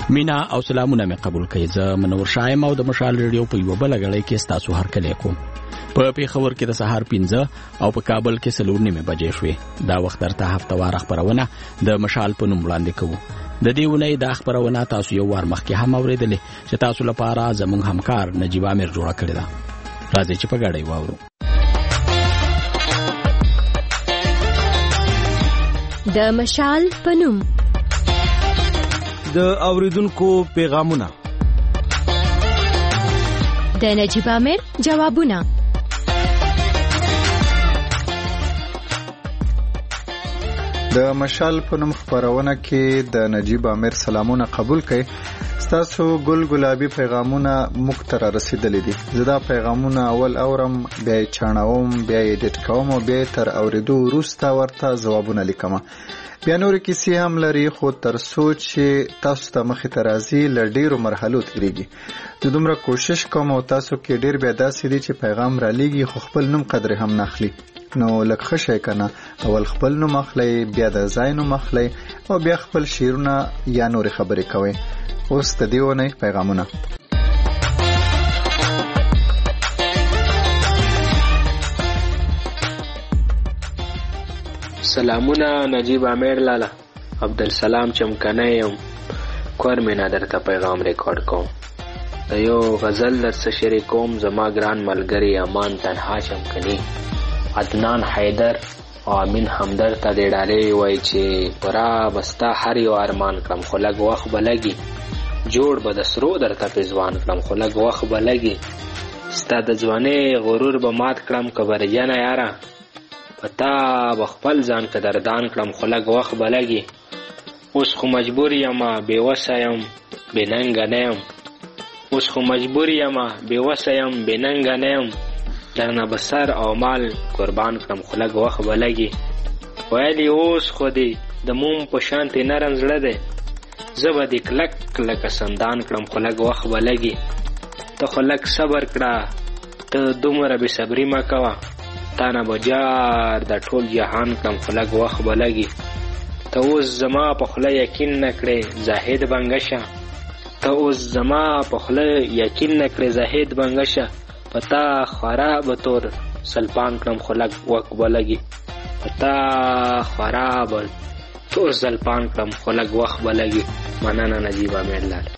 مینا او سلامونه مې قبول کړئ. زه منور شایم او د مشال ریډیو په یو بل غړی کې تاسو هرکلی کوم. په پیښور کې د سهار 15 او په کابل کې 4:30 بجې شوې. دا وخت درته هفتوار خبرونه د مشال په نوم وړاندې کوو. د دې ونې د خبرونه تاسو یو وار مخکې هم اوریدلې چې تاسو لپاره زموږ همکار نجیب عامر جوړ کړی دا. راځي چې په غړی واورو. د مشال په نوم د اوریدونکو پیغامونه، د نجیب عامر جوابونه، د مشال په نوم خبرونه کې د نجیب عامر سلامونه قبول کړئ. ستاسو ګل ګلابي پیغامونه موږ ته رسیدلې دي. زه دا پیغامونه اول اورم، بیا یې چاڼوم، بیا یې ایډیټ کوم او بیا تر اوریدو وروسته ورته ځوابونه لیکم. بیا نور کیسې هم لري، خو تر سوچ تاسو ته مخې ته راځي له ډیرو مرحلو تیریږي. زه دومره کوشش کوم او تاسو کې ډیر بیا داسې دي چې پیغام را لیږي خو خپل نوم قدر هم نه اخلي. نو لکه ښه شی کنه، اول خپل نوم اخلئ، بیا د ځای نوم اخلئ او بیا خپل شعرونه یا نورې خبرې کوئ. اوس د دې ونې پیغامونه. سلامونه نجیب عامر لالا، عبدالسلام چمکنه یم. کور مینا درته پیغام ریکارډ کوم. د یو غزل درڅه شریکوم، زما ګران ملګری امان تنها چمکنی. عدنان حیدر او امین همدر ته د ډالې وای چې ورا بستا هر یو ارمان کړم خو لږ وخت به لګي. جوړ به د سرو درته پېزوان کړم خو لږ وخت به لګي. ستا د ځوانۍ غرور به مات کړم کبرجنه یاره، پتا به خپل ځان قدردان کړم خو لږ وخت به لګي. اوس خو مجبور یمه بېوسه یم بېننګه نه یم. اوس خو مجبور یمه بېوسه یم بېننګه نه یم. درنه به سر او مال قربان کړم خو لږ وخت به لګي. ویلي اوس خو دې د موم په شانتې نرم زړه دی، زه به دې کلک کلکه سندان کړم خو لږ وخت به لګي. ته خو لږ صبر کړه، ته دومره بې صبري مه کوه. تا نه به جار د ټول جهان کړم خو لږ وخت به لګي. ته اوس زما په خوله یقین نه کړې زاهد بنګشه. ته اوس زما په خوله یقین نه کړې زاهد بنګشه. پتا خورا به تور سلپان کړم خو لږ وخت به لګي. پتا خورا به تور سلپان کړم خو لږ وخت به لګي. مننه نجیب عامر لالا.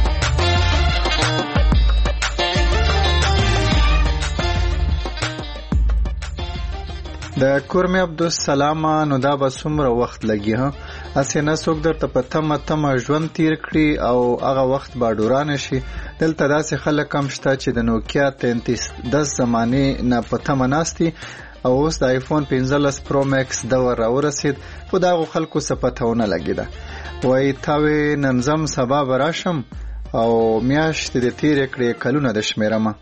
د کورمې عبدالسلام، نو دا به څومره وخت لګي؟ اسې نه څوک درته په تمه ژوند تیر کړي او هغه وخت به ډورانه شي. دلته داسې خلک هم شته چې د نوکیا 3310 زمانې نه په تمه ناستي او اوس د آیفون 15 پرو مکس دور راورسید، خو د هغو خلکو څه پته ونه لګېده. وایي تاوې نن ځم سبا به راشم او میاشتې د تېرې کړې کلونه د شمېرمه.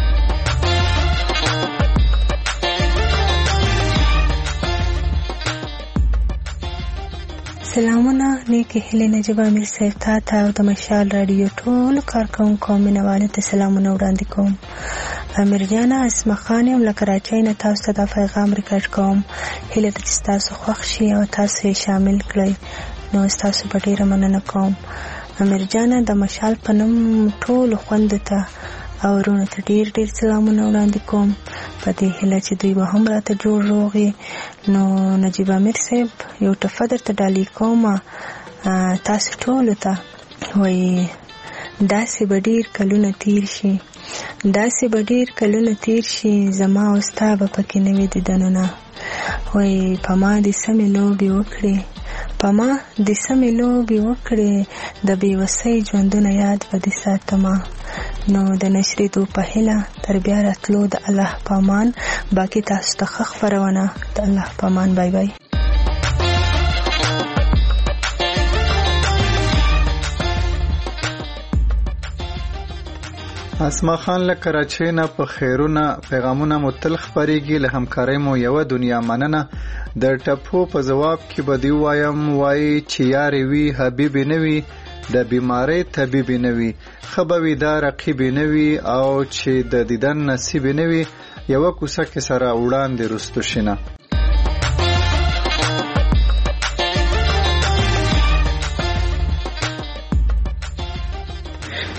سلامونه، نیکی هیلې نجیب عامر صاحب ته او د مشال رادیو ټول کارکوونکو مینوالو ته سلامونه وړاندې کوم. امیر جانه اسمه خان یم له کراچۍ نه تاسو ته دا پیغام ریکارډ کوم. هیله ده چې تاسو خوښ شي او تاسو یې شامل کړئ. نو تاسو په ډیره مننه کوم. امیر جانه د مشال په نوم ټولو خویندو ته او ورونو ته ډیر سلامونه وړاندې کوم، په دې هیله چې دوی به هم راته جوړ روغ. نو نجیب عامر صاحب یو ټپه درته ډالۍ کوم تاسو ټولو ته. وایي داسې به ډیر کلونه تیر شي، داسې به ډیر کلونه تیر شي، زما او ستا به پکې نه وي دیدنونه. وایي په ما دې سمې لوبې وکړې، په ما دې سمې لوبې وکړې، د بېوسۍ ژوندونه یاد به دې ساتمه. نو د نشریدو په هیله تر بیا راتلو د الله په امان. باقي تاسو ته ښه خپرونه. د الله په امان. بای بای. اسما خان له کراچۍ نه په خیرونه پیغامونه مو تل خپرېږي. له همکارۍ مو یوه دنیا مننه. د ټپو په ځواب کې به دې وایم، وایي چې یارې وي حبیبې نه وي، د بیماری طبیب نه وي، ښه به وي دا رقیب نه وي، او چې د دیدن نصیب نه وي، یوه کوڅه کې سره وړاندې رستو شینه.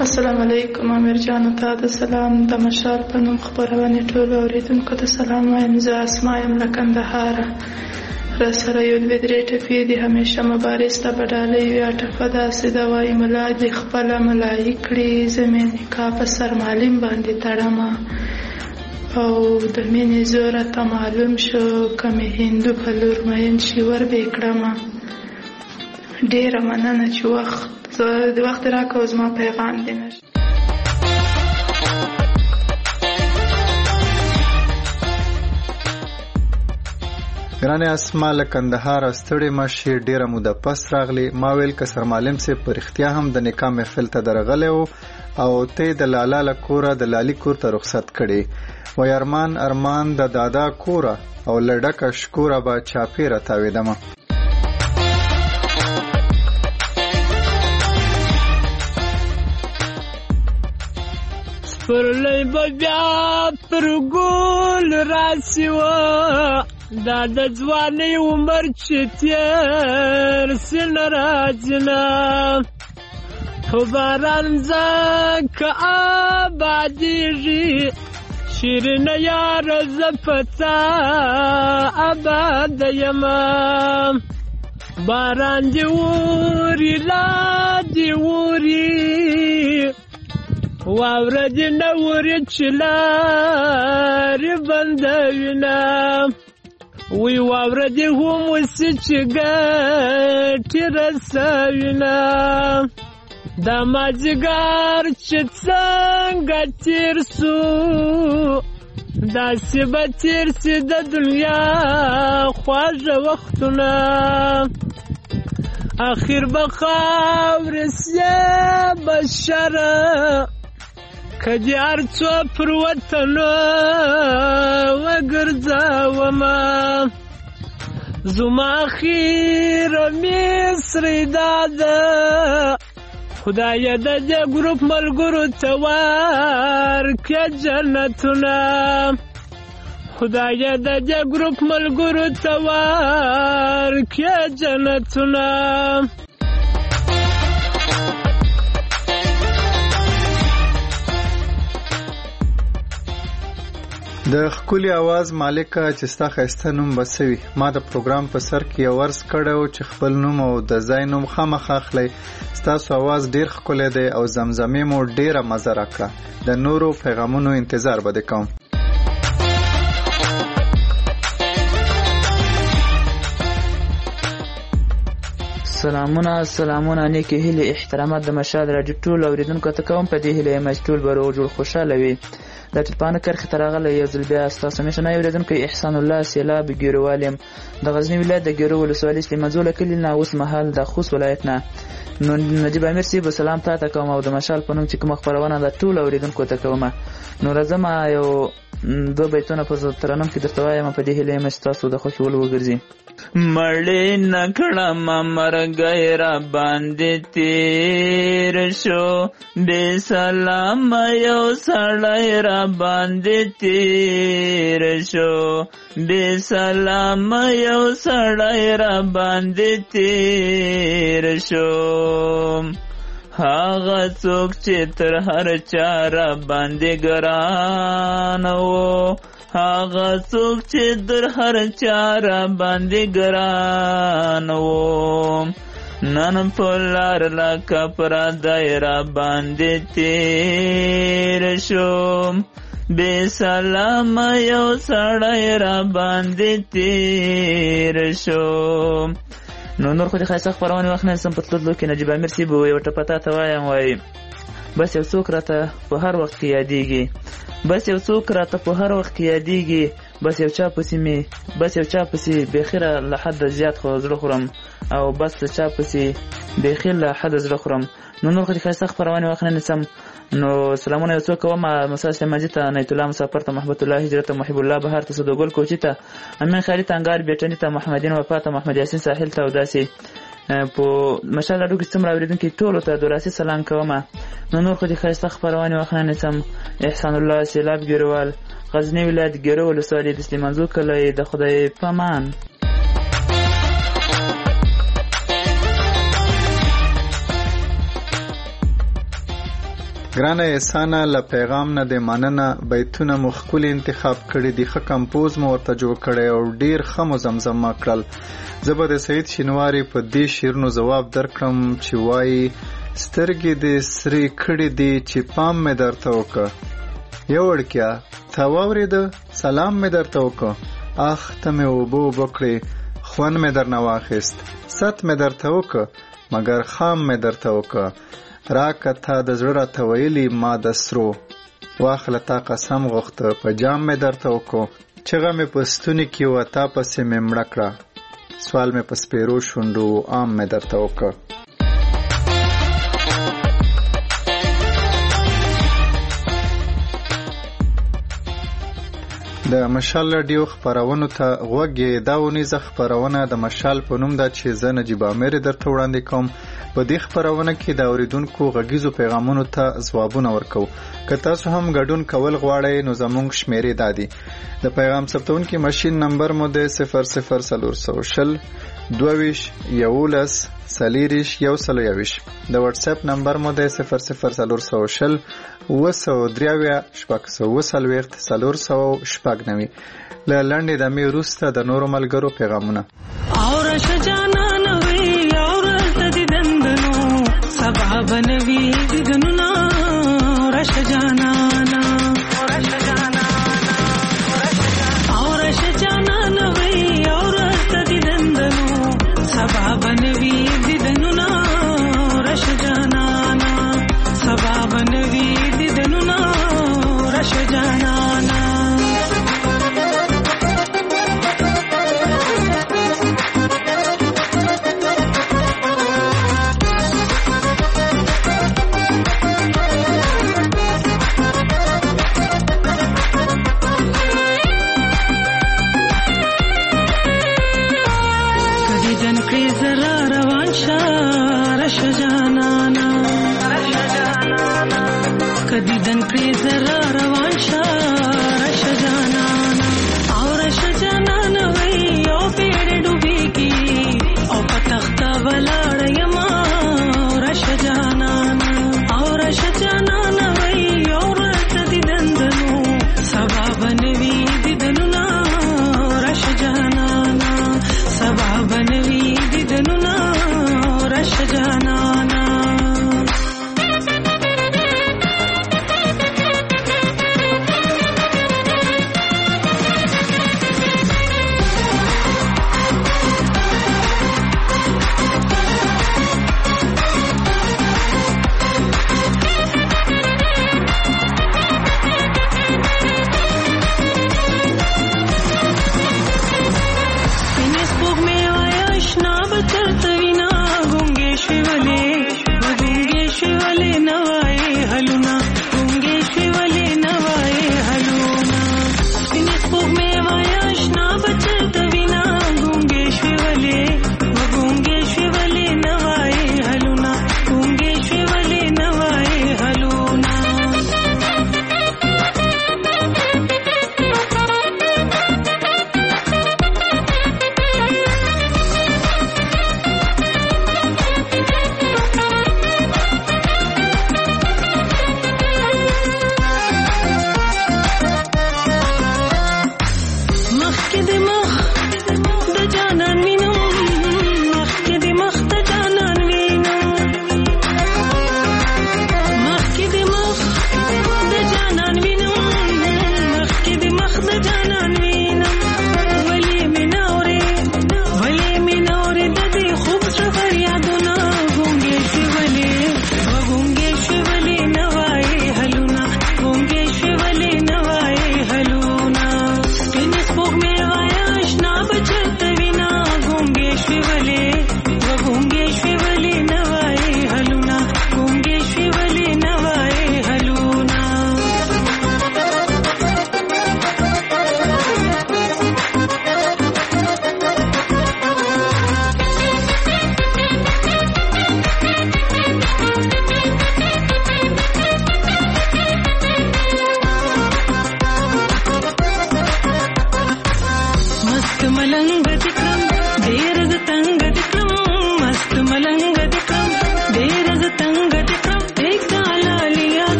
السلام علیکم امیر جان ته د سلام د مشال په نوم خبرونه ټول اوریدونکو ته سلام وایم. زه اسما یم له کندهار. را سره یو دوه درې ټپې دي همیشه مبارز ته بداله یا ټپه داسې د وای ملا دې خپله ملایي کړي زمین نکاح په سر معلم باندې تړمه او د مینې زوره ته معلوم شو که مې هندو په لور مین شي ور به کړمه. ډېره مننه چې وخت د وخت راکړو زما پیغام دی نشته. ګرانې اسما له کندهار ستړې مشي ډیره موده پس راغلی. ما ویل که سرمعلم سي په رښتیا هم د نکاح محفل ته درغلی و او ته د لالا له کوره د لالي کور ته رخصت کړې و ارمان د دادا کوره او لډکه شکوره به چاپیره تاویدمه. پرلی بیا پر ګل راسي و دا د ځوانۍ عمر چې تېر سي نه راځي نه په باران ځکه آبادېږي شیرینه یاره زه په تا آباده یمه. باران دې اوري لا دې اوري واوره دې نه اوري چې لارې بندوینه وی واوره دې هم وسي چې ګټې رسوینه. دا مازدیګر چې څنګه تېر سو داسې به تېر سي د دنیا خواږه وختونه اخر به خاورې سي بشره که دې هر څو پر وطنو وګرځومه. زما اخیره مصري دا ده خدایه د دې ګروپ ملګرو ته ورکړه جنتونه. خدایه د دې ګروپ ملګرو ته ورکړه جنتونه. د خپل आवाज مالکه چې ستا خسته نوم بسوي. ما د پروګرام په سر کې یو ورس کړو چې خپل نوم او د ځای نوم خامخا اخلي. ستاسو आवाज ډیر ښکلی دی او زمزمې مو ډیره مزه راکړه. د نورو پیغامونو انتظار به کوم. سلامونه نیکی هیله احترامات د مشال راډیو ټول اوریدونکو ته کوم. په دې هیله مې ټول به روغ جوړ خوشاله وي. د ټلپانه کرخې ته راغلی یو ځل بیا ستاسو همیشنی اوریدونکی احسان الله سیلاب ګیروال یم د غزني ولایت د ګیرو ولسوالۍ سلیمانزوله کلي نه اوس مهال د خوست ولایت نه. نو نجیب امیر صاحب سلام تاسو کوم او د مشال په نوم چې کوم خبرونه د ټول اوریدونکو ته کوم. نو راځم یو دو بیتونه په ترنم کې درته وایم په دې هیله مې تاسو د خوښ ول وګرځي. مړې نکړم مرګی را باندې تیر شو بے سلام یو سړی را باندې تیر شو بے سلام یو سړی را باندې تیر شو. هغه څوک چې تر هر چا را باندې ګران و هغه څوک چې در هر چا را باندې ګران و نن په لار لکه پردی را باندې تیر شو بے سلام یو سړی را باندې تیر شو. نو نور خو دې ښایسته خپرونې وخت نه سم په تلو کې نجیب امیر صاحب یو ټپه تاته وایم وایي بس یو څوک راته په هر وخت کې یادېږي بس یو څوک راته په هر وخت کې یادېږي بس یو چا پسې بېخیره له حده زیات خو زړه خورم او بس له چا پسې بېخیر له حده زړه خورم. نو نور خو دې ښایسته خپرونې وخت نه نیسم. نو سلامونه یو څوک کوم مساج سلیمانجي ته نیت الله مسافر ته محبت الله هجرت ته محب الله بهار ته صدوګل کوچي ته امین خالد انګار بیٹنی ته محمدین وفا ته محمد یاسین ساحل ته وداسي په مشال اډو کې څومره اوریدونکو ټولو ته دراسي سلام کوم. نو نور خو دې ښایسته خپرونې وخت نه نیسم. احسان الله سیلاب ګیروال غزنی ولایت ګیرو ولسوالۍ د سلیمانزو کلی د خدای پامان. ګرانه احسانه له پیغام نه د مننه بیتونه مخکول انتخاب کړي دي ښه کمپوز مو ورته جوړ کړي او ډیر ښه مو زمزمه کړل زه به د سید شینواري په دې شعرونو ځواب درکړم چې وایي سترګې دې سرې کړي دي چې پام مې درته وکړه یو وړکیا تا واورېده سلام مې درته وکړه اخ ته مې اوبه وکړې خوند مې درنه واخیست ست مې درته وکړه مګر خام مې درته وکړه راکه تا د زړه راته ویلي ما د سرو واخله تا قسم غوښته په جام مې درته وکړو چغه مې په ستوني کې وه تا پسې مې مړه کړه سوال مې په سپېرو شونډو عام مې درته وکړه د مشال رادیو خبرونو ته غوږ دا ونیزه خبرونه د مشال په نوم ده چې زه نجیب امیر درته وړاندې کوم په دې خبرونه کې د اوریدونکو غږیزو پیغامونو ته ځوابونه ورکو که تاسو هم ګډون کول غواړئ نو زموږ شمیرې دادي د پیغام ثبتونکي ماشین نمبر مو د 00420 22 11 سلیریش یو سلو یویش د واتس اپ نمبر مو د 00420 وسودریاویا شپږ وسلويخت سلور سو شپږ نوي له لنډې د می وروسته د نورو ملګرو پیغامونه اور شجانا نوي اور تدي دندنو سبا بنوي دنونا اور شجانا اور شجانا نوي اور تدي دندنو سبا بنوي دنونا اور شجانا سبا بنوي دنونا اور شجانا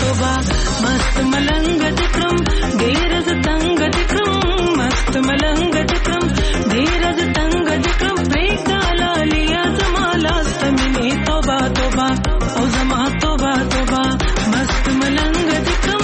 توبه مست ملنګ دکرم ډیر ز تنگ دکرم مست ملنګ دکرم ډیر ز تنگ دکرم پریکا لالیا زمالا استمنی توبه توبه او زما توبه توبه مست ملنګ دکرم.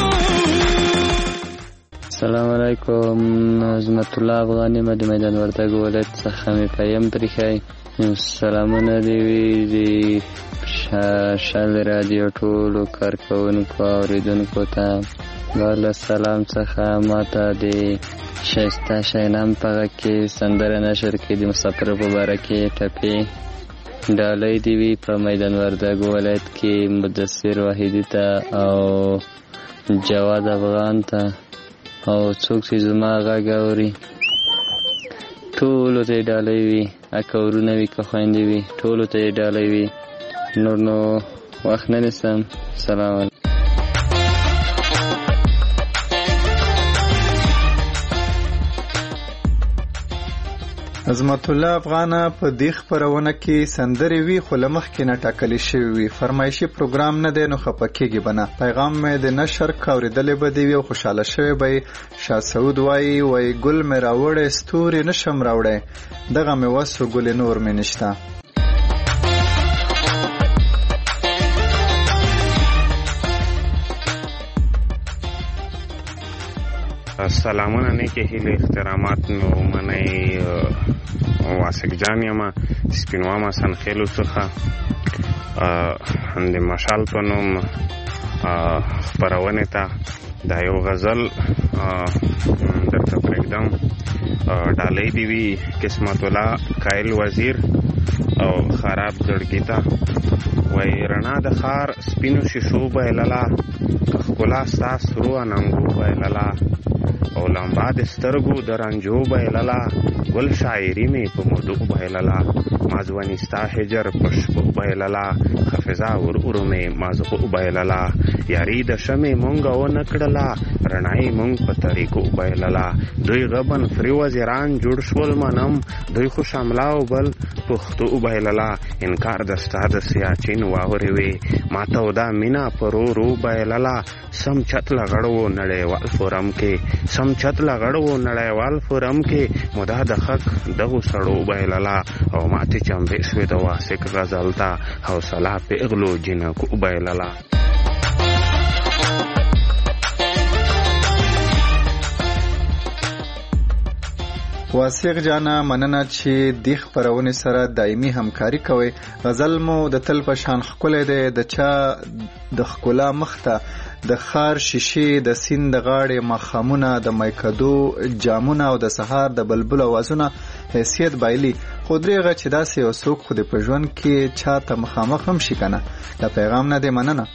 السلام علیکم. عظمت الله افغانی د میدان وردګ ولایت څخه مې پیم پرېښی. سلامونه دې وي د شال رادیو ټولو کارکوونکو اورېدونکو ته. له سلام څخه ماته د ښایسته شینام په غږ کې سندره نشر کې د مسافر په باره کې ټپې ډالۍ دې وي په میدان وردګ ولایت کې مدثر واحدي ته او جواد افغان ته او څوک چې زما غږ اوري ټولو ته یې ډالۍ وي، که ورونه وي که خویندې وي ټولو ته یې ډالۍ وي. نور نو وخت نه نیسم. سلام علیکم. عظمت الله افغانه په دې خپرونه کې سندرې وي خو له مخکې نه ټاکلې شوي وي. فرمایشي پروګرام نه دی نو خفه کېږي به نه. پیغام مې د نشر اورېدلی به دې وي او خوشحاله شوی به یې. شاه سعود وایي ګل مې راوړی ستوري نشم راوړی دغه مې وس و ګلې نور مې نشته. سلامونه نیکې هیلې احترامات مې ومنئ. واسق جان یم سپینوامه سنخیلو څخه د مشال په نوم خپرونې ته دا یو غزل درته پرېږدم. ډالۍ دې وي قسمت الله کایل وزیر او خراب زړګي ته. وایي رڼا د ښار سپینو شیشو بایلله که ښکلا ستا سرو اننګو بایلله او لمبا د سترګو د رنجو بایلله ګل شاعري مې په مدو بایلله مازونی ستا هجر په شپو بایلله حافظه ور مې مازغو بایلله یاري د شمې مونږ ونه کړله رڼایي مونږ په طریقو بایلله دوی غبن فری وزیران جوړ شول منم دوی خو شاملا او بل پښتو بایلله انکار د ستا د سیاچین واورې وې ماته ودا مینا پرو رو بایلله سم چت لغړو نړیوال فورم کې سم چت لغړو نړیوال فورم کې مدا د حق دغه سړو بایلله او ماته چمبې شوې د واسق غزل ته حوصله پیغلو جنکو بایلله. واسق جانا مننه چې د خپرونې سره دایمي همکاري کوي. غزل مو د تل په شان ښکلی دی د چا د ښکلا مخته د ښار شیشې د سیند د غاړې ماښامونه د میکدو جامونه او د سهار د بلبل اوازونه حیثیت بایلي. خو درېغه چې داسې یو څوک خو د په ژوند کې چا ته مخامخ هم شي که نه. د پیغام نه دی مننه.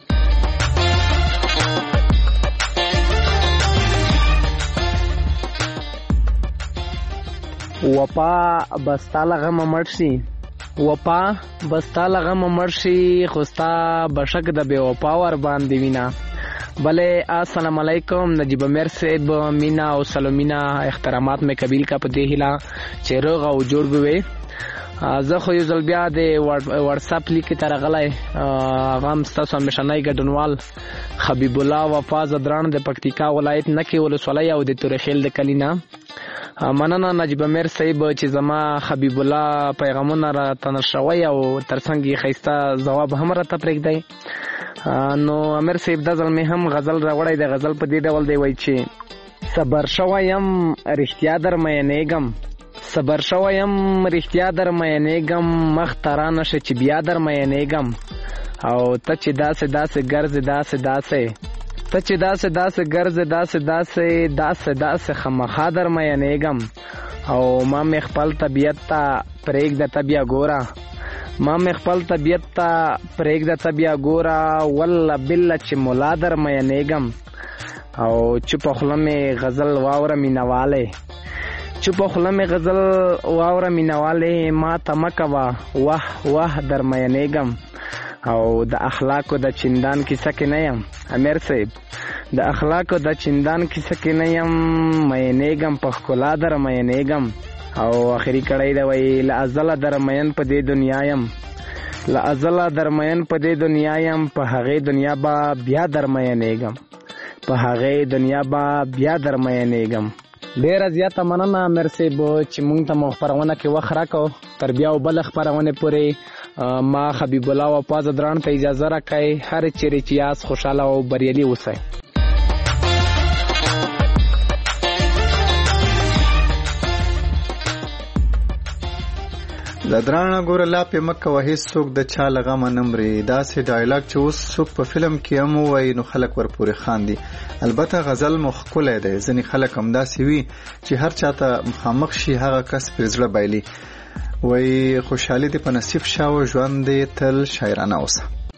وپا بستا لغم مرشي وپا بستا لغم مرشي خوستا بشک د بے وپا ور باندې وینا. بله السلام علیکم. نجیب امیر صاحب مینا او سلومینا احترامات میں قبیل کا پدې هلا چې روغ او جوړ بوي. زه خو یو ځل بیا د واتساپ لیک ته راغلی هغه هم ستاسو همیشنی ګډونوال حبیب الله وفا زدران د پکتیکا ولایت نکې ولسوالۍ او د تورخیل د کلینا. مننه نجیب امیر صاحب چې زما حبیب الله پیغامونه را تنر شوی او ترڅنګ یې ښایسته ځواب هم راته پرېږدی. نو امیر صاحب دا ځل مې هم غزل راوړی دی. غزل په دې ډول دی وایي چې صبر شوی یم رښتیا در مینېږم صبر شوی یم رښتیا در مینېږم مخ ته رانشه چې بیا در مینېږم او ته چې داسې داسې ګرځې داسې داسې ته چې داسې داسې ګرځې داسې داسې داسې داسې خامخا در مینېږم او ما مې خپل طبیعت ته پرېږده ته بیا ګوره ما مې خپل طبیعت ته پرېږده ته بیا ګوره والله بالله چې ملا در مینېږم او چوپه خوله مې غزل واوره مینهوالی چوپه خوله مې غزل واوره مینهوالی ما ته مه کوه واه واه در مینېږم او د اخلاقو د چندان کیسه کې نه یم. امیر صاحب د اخلاقو د چندان کیسه کې نه یم مینېږم په ښکلا در مینېږم او آخري کړی دی وایي له ازله در مین په دې دنیا یم له ازله درمین په دې دنیا یم په هغې دنیا به بیا درمینېږم په هغې دنیا به بیا درمینېږم. ډېره زیاته مننه امیر صاحب چې موږ ته مو خپرونه کې وخت راکړو. تر بیا او بله خپرونې پورې ما حبیب الله وفا ځدران ته اجازه راکړئ. هر چیرې چې یاست خوشحاله او بریالي اوسئ. لدرانه ګوره لا پې مکه وه هېڅوک د چا له غمه نه مري. داسې ډایلاګ چې اوس څوک په فلم کې هم ووایي نو خلک ورپورې خاندي. البته غزل مو ښکلی دی. ځینې خلک همداسې وي چې هر چاته مخامخ شي هغه کس پرې زړه بایلي. وایي خوشحالي دې په نصیب شه او ژوند دې تل شاعرانه اوسه.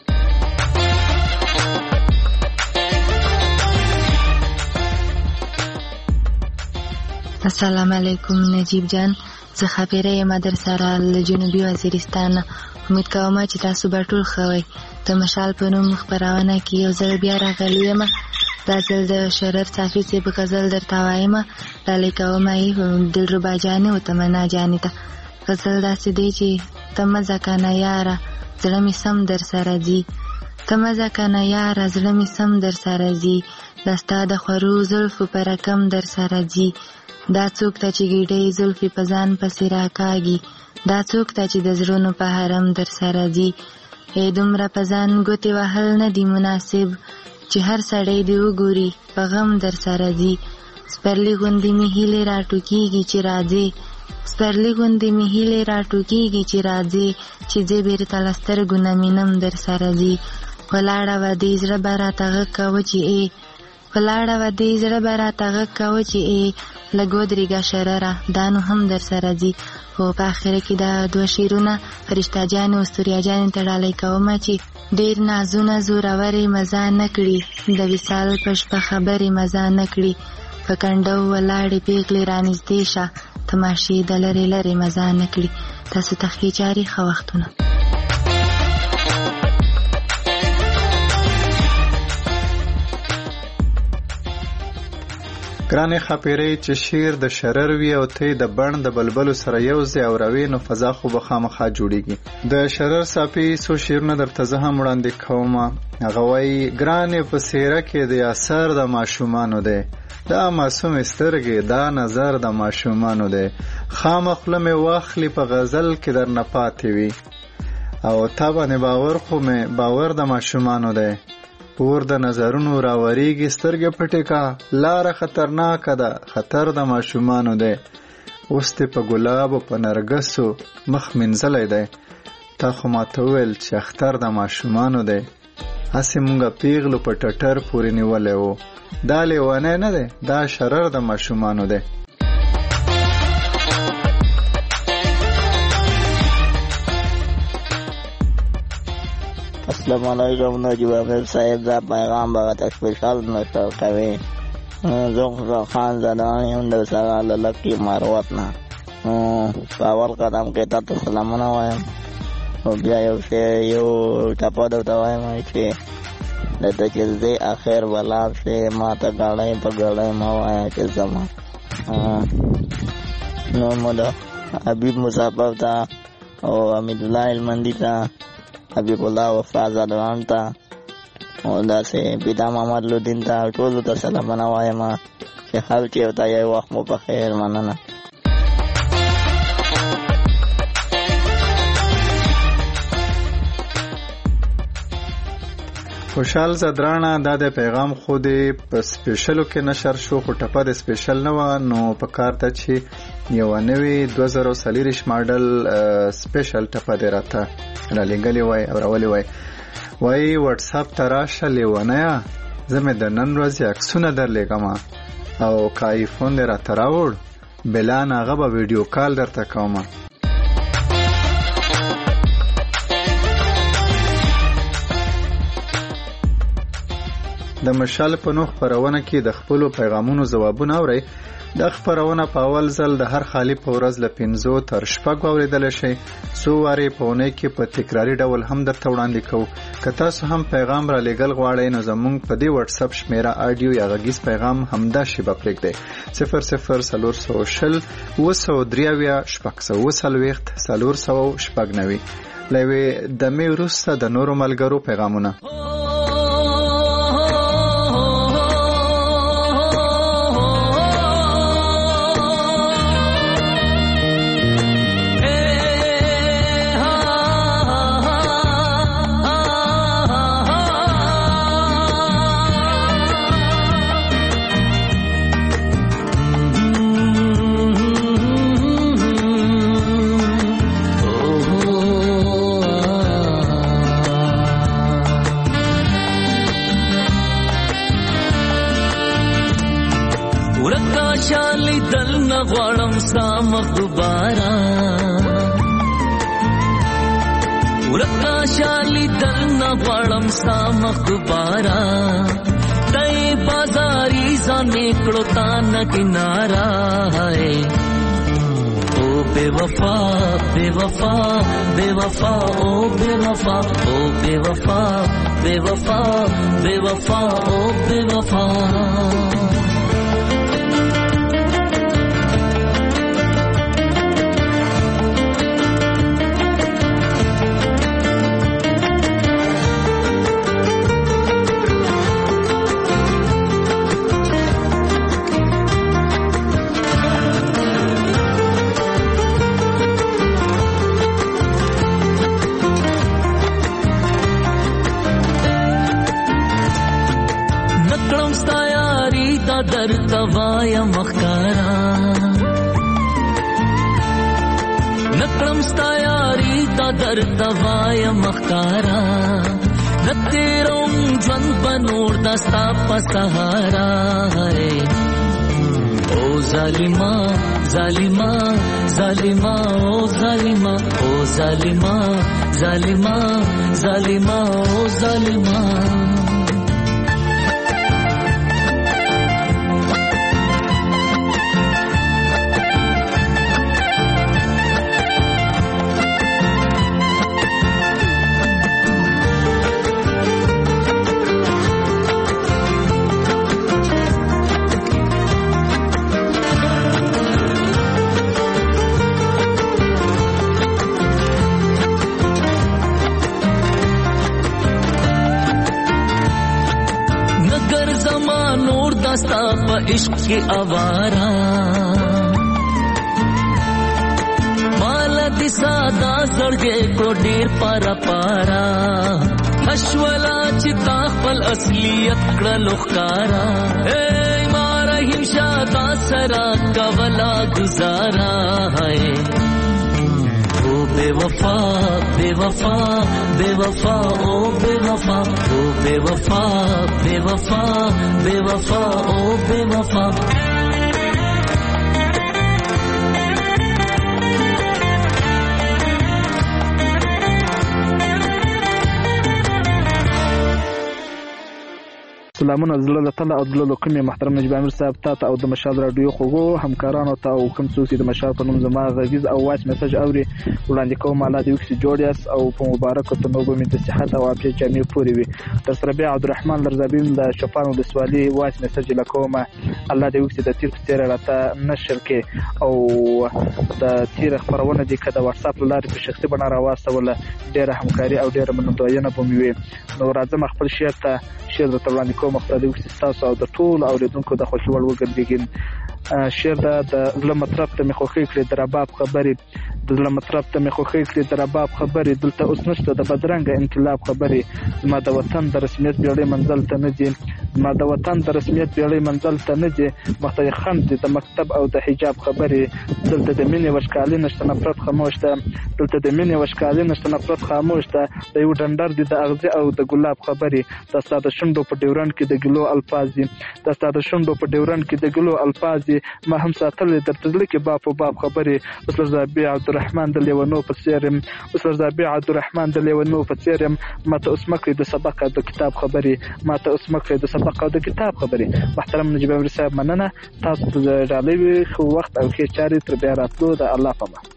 السلام علیکم نجیب جان، زه خبیره یم در سره له جنوبي وزیرستان. امید کوم چې تاسو به ټول ښه وئ. د مشال په نوم خپرونه کې یو ځل بیا راغلی یم. دا ځل د شرف صافي صاحب غزل درته وایم. ډالۍ کوم یې دلربا جانې او تمنا جانې ته. غزل داسې دی چې ته مزه کنه یاره زړه مې سم در سره ځي، ته مزه کنه یاره زړه مې سم در سره ځي، دا ستا د خورو زلفو په رقم در سره ځي. دا څوک ته چې ګیډۍ زلفې په ځان پسې راکاږي، دا څوک ته چې د زړونو په حرم در سره ځي. ای دومره په ځان ګوتې وهل نه دي مناسب چې هر سړی دې وګوري په غم در سره ځي. سپرلي غوندې مې هیلې راټوکېږي چې راځې، سپرلي غوندې مې هیلې راټوکېږي چې راځې، چې زه بېرته له سترګو نه مینم در سره ځي. ولاړه وه دې زړه به راته غږ کوه چې ای، ولاړه وه دې زړه به راته غږ کوه چې ای، لږ ودرېږه شرره دا نو هم در سره ځي. خو په آخره کې دا دوه شعرونه فرشته جانې او ستوریا جانې ته ډالۍ کومه چې ډېر نازونه زورورې مزه نه کړي، د وصال په شپه خبرې مزه نه کړي، په کنډو ولاړې پیغلې رانږدې شه، تماشې د لرې لرې مزه نه کړي. تاسو ته ښې چارې ښه وختونه. ګرانې خاپیرې چې شعر د شرر وي او ته د بڼ د بلبلو سره یو ځای اوروې نو فضا خو به خامخا جوړیږي. د شرر صافي څو شعرونه درته زه هم وړاندې کوم. هغه وایي ګرانې په څېره کې د اثر د ماشومانو دی، دا معصوم سترګې دا نظر د ماشومانو دی، خامه خوله مې واخلي په غزل کې درنه پاتې وي، او تا باندې باور خو مې باور د ماشومانو دی، پور د نظرونو راوریږي سترګې پټې کا، لاره خطرناکه ده خطر د ماشومانو دی، اوس دې په ګلاب او په نرګسو مخ مینځلی دی، تا خو ماته وویل چې اختر د ماشومانو دی، هسې مونږه پیغلو په ټټر پورې نیولی و، دا لیونی نه دی دا شرر د ماشومانو دی. السلام علیکم نجیب امیر صاحب، دا پیغام بغت اسپیشل نشر کوي. زه خان زدان یم د سره له لکي مروت نه په اول قدم کې تاسو سلامونه وایم، او بیا یو ټپه درته وایم چې د جلدې اخر ولاړ شي ما ته ګاړی په ګاړی مه وایه چې زما نور مو د حبیب مسافر ته او حمید الله هلمندي ته، حبیب الله وفا زدران ته او داسې پیدا محمد لودین ته ټولو ته سلامونه وایم چې هر چېرته یو وخت مو په خیر. مننه. خوشحال زدرانه دا د پیغام خو دې په سپیشلو کې نشر شو، خو ټپه د سپیشل نه وه، نو په کار ته چې یو نوې 2024 ماډل سپیشل ټپه دې راته رالیږلې وای او راولې وای واتس اپ ته راشه لیونیه، زه مې د نن ورځې عکسونه درلیږم، او که آیفون دې راته راوړ بلان هغه به ویډیو کال درته کوم. د مشال په نوم خپرونه کې د خپلو پیغامونو ځوابونه اورئ. دا خپرونه په اول ځل د هر خالي په ورځ له 5 تر 6 اوریدلی شئ. څو وارې په اونۍ کې په تکراري ډول هم درته وړاندې کوو. که تاسو هم پیغام را لیږل غواړئ نو زموږ په دې واتساپ شمیره آډیو یا غږیز پیغام همدا شیبه پرېږدئ 004020 903 440 490. لوي دمه وروسته د نورو ملګرو پیغامونه. ورکاشالی دل نغوارم سامخ دوبارا تای بازاری زان نکلو تانا کنارا ہے او بے وفا بے وفا بے وفا او بے وفا او بے وفا بے وفا بے وفا او بے وفا. در توایا مخکارا نکرم ستا یاری دا در توایا مخکارا نتیرم جون بنور دستا پسهارا او ظالما ظالما ظالما او ظالما او ظالما ظالما ظالما او ظالما. दस्ता पा इश्क की आवारा माला दिसा दा जड़गे को डेर पारा पारा अश्वला चिता पल असलियत कड़ा लुखकारा ए मारा हिमशा दा सरा कवला गुजारा है बेवफा बेवफा बेवफा ओ बेवफा ओ बेवफा बेवफा बेवफा ओ बेवफा. سلامونه زړه له تله او د زړه له کومې محترم نجیب امیر صاحب تا ته او د مشال راډیو خوږو همکارانو ته او کوم څوک چې د مشال په نوم زما غږیز او وایس میسج اوري وړاندې کوم الله دې وکړي جوړ یاست او په مبارکه تنوع به مې د صحت او عافیت جامې پورې وي. در سره بیا عبدالرحمن لرزابین د شفان ولسوالي وایس میسج لکومه الله دې وکړي د تیر په تیر راته نشر کې او د تیر خبرونه دي که د واتساپ له لارې په شخصي بڼه راواستوله ډېره همکاري او ډېره منندوینه به مې وي. نو راځم خپل شعر ته شعر درته وړاندې کوم خدای وکړي ستاسو او د ټولو اوریدونکو د خوښي وړ وګرځېږي. شعر د زړه مطرب ته مې خوښې کړې د رباب خبرې د زړه مطرب ته مې خوښې کړې د رباب خبرې دلته اوس نشته د بدرنګه انقلاب خبرې زما د وطن د رسمیت بیړۍ منزل ته نه ځي زما د وطن د رسمیت بیړۍ منزل ته نه ځي مخته یې خنډ دي د مکتب او د حجاب خبرې دلته د مینې وشکالي نشته نفرت خاموش ده دلته د مینې وشکالي نشته نفرت خاموش ده د یو ډنډر دي د اغزي او د ګلاب خبرې دا ستا د شونډو په ډیورنډ کې د ګلو الفاظ دي دا ستا د شونډو په ډیورنډ کې د ګلو الفاظ دي ما هم ساتلې درته زړه کې باب په باب خبرې اوس لرزابي عبدالرحمن د لیونو په څېر یم اوس لرزابي عبدالرحمن د لیونو په څېر یم ما ته اوس مه کړې د سبق او د کتاب خبرې ما ته اوس مه کړې د سبق او د کتاب خبرې. محترم نجیب امیر صاحب مننه تاسو ته ډالۍ وي ښه وخت او ښې چارې تر بیا راتلو د الله په امان.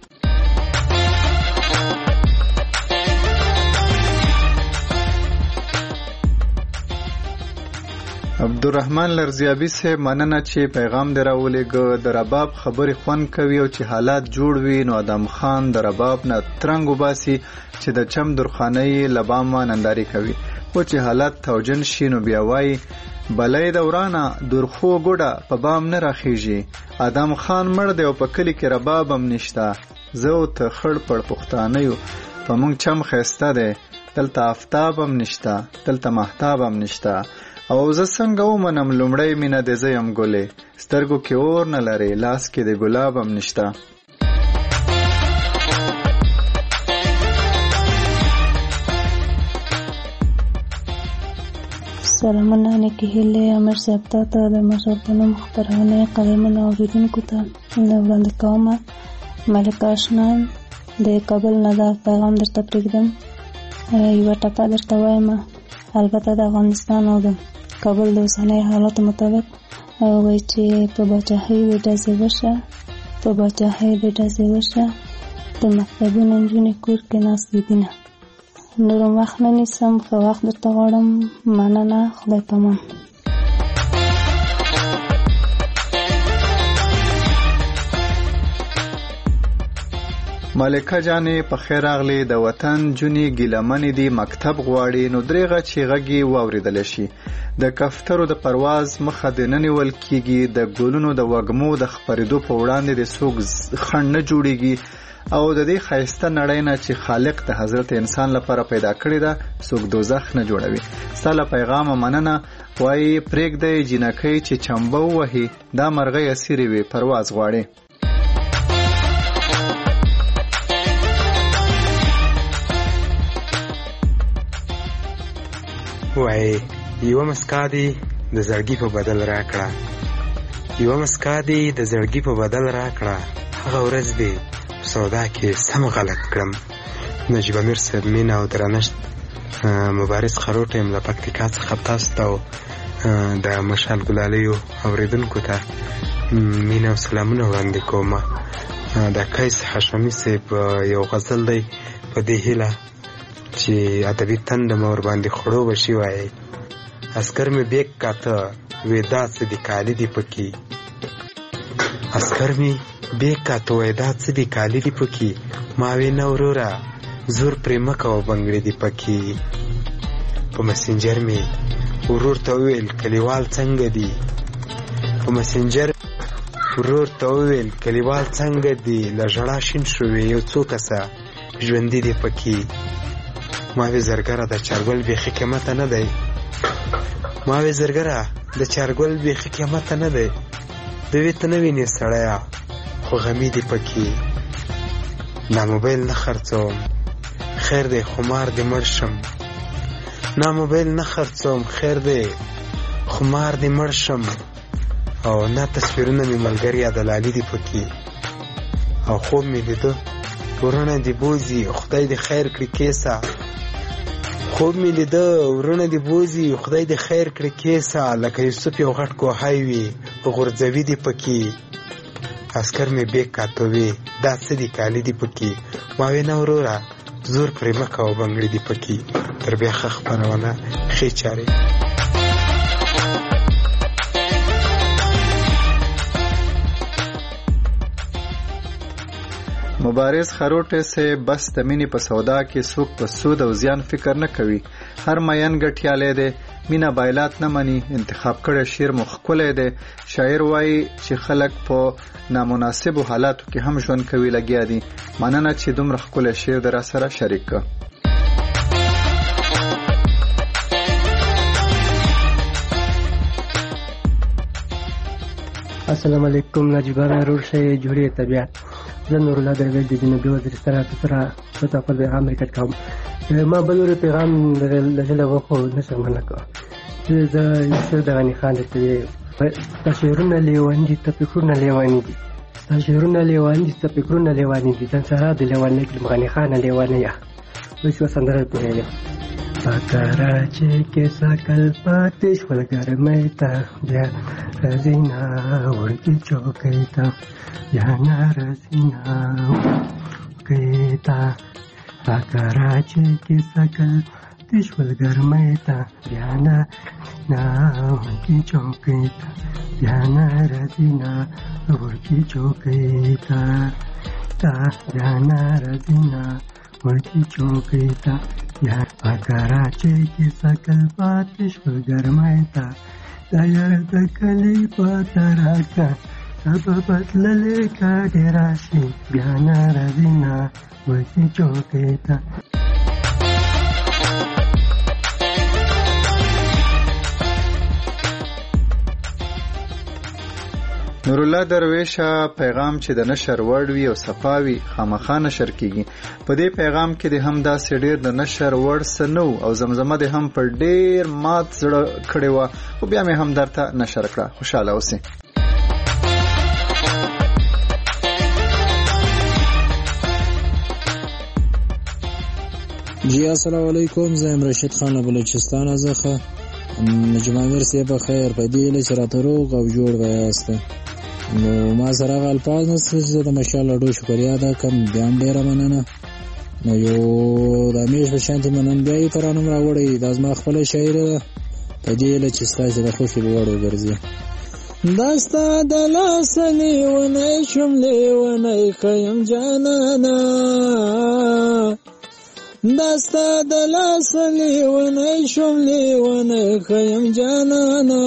عبدالرحمن لرزیابی سے مننه چې پیغام دی راولېږه د رباب خبرې خوند کوي او چې حالات جوړ وي نو ادم خان د رباب نه ترنګ وباسي چې د چم درخانۍ لبامه ننداري کوي، خو چې حالت توجن شي نو بیا وایي بلای دورانه درخو ګوډه په بام نه راخیږي، ادم خان مړ دی او په کلي کې رباب هم نشته، زه او ته خړ پړ پښتانه یو په مونږ چم ښایسته دی، دلته آفتاب هم نشته دلته مهتاب هم نشته، او زه څنګه ومنم لومړی مینه د زه یم ګلې، سترګو کې اور نه لرې لاس کې د ګلاب هم نشته. سلامونه نیکې هیلې امیر صاحب ته د مشال په نوم خپرونې قدمونه اورېدونکو ته وړاندې کومه. ملک اشنا د کابل نه دا پیغام درته پرېږدم، یوه ټکه درته وایم، البته د افغانستان او د کابل د اوسنۍ حالاتو مطابق وایي چې په باچاهۍ د ډزې وشه، په باچاهۍ د ډزې وشه، د مکتبونو نجونې کور کې ناستې دینه. نور وخت نه نیسم، ښه وخت درته غواړم، مننه، خدای پامان. ملکه جانې په خیر راغلې، د وطن جونې ګیلمنې دي مکتب غواړي، نو درېغه چې غږی واورېدل شي، د کفترو د پرواز مخه د نه نیول کیږي، د ګلونو د وږمو د خپرېدو په وړاندې د څوک خنډ نه جوړیږي، او د دې ښایسته نړۍ نه چې خالق د حضرت انسان لپاره پیدا کړې ده څوک دوزخ نه جوړوي. ستا له پیغامه مننه. وایي پرېږدئ جینکۍ چې چمبه ووهي، دا مرغۍ اسیرې وي پرواز غواړي. وایي یوه مسکا دې د زړګي په بدل راکړه، یوه مسکا دې د زړګي په بدل راکړه، هغه ورځ دې سودا کې سم غلط کړم. نجیب امیر صاحب مینه او درنښت مبارز خروټ یم له پکتیکا څخه تاسو ته د مشال ګلالیو اورېدونکو ته مینه او سلامونه وړاندې کومه. د قیس حشمي صاحب یو غزل دی په دې هیله چې ادبي تنده مې ورباندې خړو بشي. وایي اسکر مې بیک کاته وې دا څه دي کالي دي پکې، اسکر مې بیک کاته وې دا څه دي کالي دي پکې، ما وې نه وروره زور پرې مه کوه بنګړې دي پکې. په مسنجر مې ورور ته وویل کلیوال څنګه دي، په مسنجر ورور ته وویل کلیوال څنګه دي، له ژړا شین شوې یو څو کسه ژوندي دي پکې. ما وې زرګره د چارګل بیخي قیمته نه دی، ما وې زرګره د چارګل بیخي قیمته نه دی، د وې ته نه وینې سړیه خو غمي دي پکې. نا موبایل نه خرڅوم خیر دی خمار دی مړ شم، نا موبایل نه خرڅوم خیر دی خمار دی مړ شم، او نه تصویرونه مې ملګري عدلالي دي پکې، او خوب مې لیده ورونه دی بوزي خدای دی خیر کړي کیسه، خوب مې لیده ورونه دی بوزي خدای دی خیر کړي کیسه، لکه یوسف یو غټ کوهی وي غورځوي دي پکې. اسکر مې بیک کاتوي دا څه دي کالي دي پکې، ما وې نه وروره زور پرې مه کوه بنګړې دي پکې. تر بیا ښه خپرونه ښې چارې. مبارز خروټه سے بس د مینې په سودا کې څوک په سود او زیان فکر نه کوي، هر مین ګټیالی دی، مینا بایلات نه مني، انتخاب کړی شعر مو ښکلی دی. شاعر وایي چې خلک په نامناسبو حالاتو کې هم ژوند کوي لګیا دي. مننه چې دومره ښکلی شعر در سره شریک کړ. السلام علیکم. نجیب امیر شي جوړې طبيعت زه نور الله درویش د جنوبي وزیرستان سره په خپل امریکا کوم. ما بلور پیغام لږه وخت نشم منکو زه یوسف دغنی خان ته تشیرونه لیوان دي تفکرونه لیوان دي تشیرونه لیوان دي تفکرونه لیوان دي تن سره د لیوان کې مغنی خان لیوان یا وښه سندره په پکراچې کې سکل پاتې شول ګرمۍ ته بیا رزینا ورکی چوکۍ ته بیا رزینا ورکی ته پکراچې کې سکل پاتې شول ګرمۍ ته بیا ورکی چوکۍ ته بیا رزینا ورکی چوکۍ ته بیا رزینا وچی چوکۍ ته یا په کراچۍ کې سکل پاتې شو ګرمۍ ته دا یار د کلي پاته راکه سبب تللی کاږې راشي بیا نه راځي نه وچی چوکۍ ته. نورالله درویشه پیغام چې د نشر وړ وي او صفاوي خامخا نشر کیږي. په دې پیغام کې د هم داسې ډیر د نشر وړ څه نه و او زمزمه د هم پر ډیر مات زړه کړې وه خو بیا مې هم درته نشر کړه. خوشحاله اوسئ. جی السلام علیکم، زه یم رشید خان له بلوچستان څخه. نجم امیر صاحب بخیر، په دې هیله چې راته روغ او جوړ به یاست. نو ما سره هغه الفاظ نشته چې زه د مشال لاډو شکریا ادا کړم، بیا هم ډېره مننه. نو یو د همیش په شانتې مننه بیا یې ترانوم راوړی، دا زما خپله شاعري ده، په دې هیله چې ستاسې د خوښې به وړ وګرځي. دا ستا د لاسه لیونی شوم لیونی ښه یم جانانه، دا ستا د لاسه لیونی شوم لیونی ښه یم جانانه،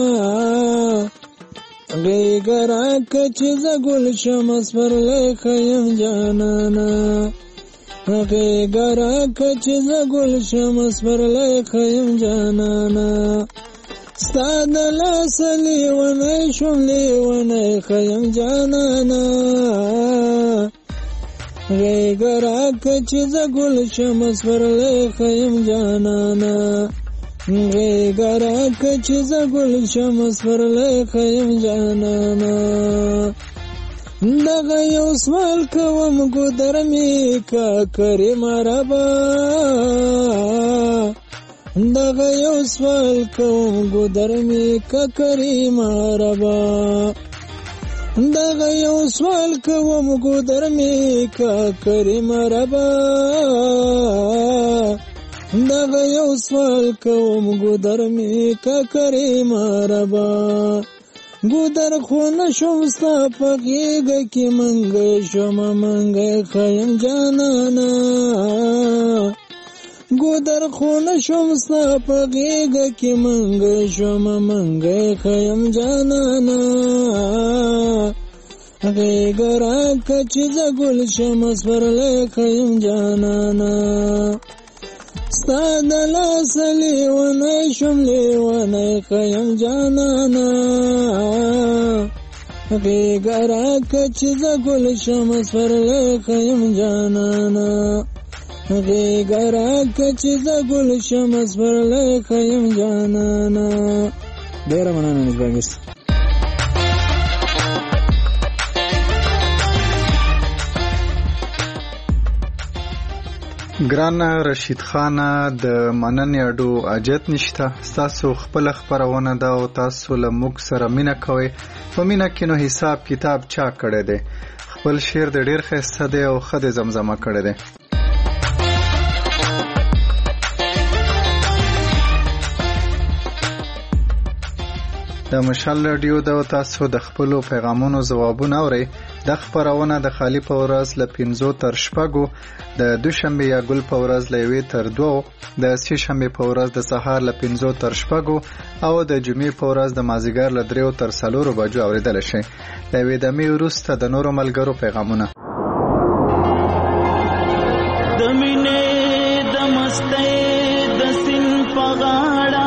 غېږه راکړه چې زه ګل شم سپرلی ښه یم جانانه، غېږه راکړه چې زه ګل شم سپرلی ښه یم جانانه، ستا د لاسه لیونی شوم لیونی ښه یم جانانه، غېږه راکړه چې زه ګل شم سپرلی ښه یم جانانه، غېږه راکړه چې زه ګل شم سپرلی ښه یم جانانه. دغه یو سوال کوم ګودر مې که کریمه ربه، دغه یو سوال کوم ګودر مې که کریمه ربه، دغه یو سوال کوم ګودر مې که کریمه ربه، دغه یو سوال کوم ګودر مې که کریمه ربه، ګودر خو نشوم ستا په غېږه کې منګی شومه منګی ښه یم جانانه، ګودر خو نشوم ستا په غېږه کې منګی شومه منګی ښه یم جانانه، غېږه راکړه چې زه ګل شم سپرلی ښه یم جانانه، ستا د لاسه لیونی شوم لیونی ښه یم جانانه، غېږه راکړه چې زه ګل شم سپرلی ښه یم جانانه، غېږه راکړه چې زه ګل شم سپرلی ښه یم جانانه. ډېره مننه نجم امیر. ګران رشید خانه، د مننې اډو اجت نشته، ستاسو خپل خپرونه ده او تاسو له موږ سره مینه کوئ. په مینه کې نو حساب کتاب چا کړی دی؟ خپل شعر د ډیر ښایسته دی او ښه د زمزمه کړی دی. د مشال رادیو د تاسو د خپلو پیغامونو ځوابونه اورئ. د خبرونه د خالی په ورځ له 5 تر 6، د دوشنبه یا ګل په ورځ له 1 تر 2، د سه شنبه په ورځ د سهار له 5 تر 6 او د جمعې په ورځ د مازیګر له 3 تر 4 بجو اوریدل شي. د وېدمې وروسته د نورو ملګرو پیغامونه. د مینې د مستۍ د سین په غاړه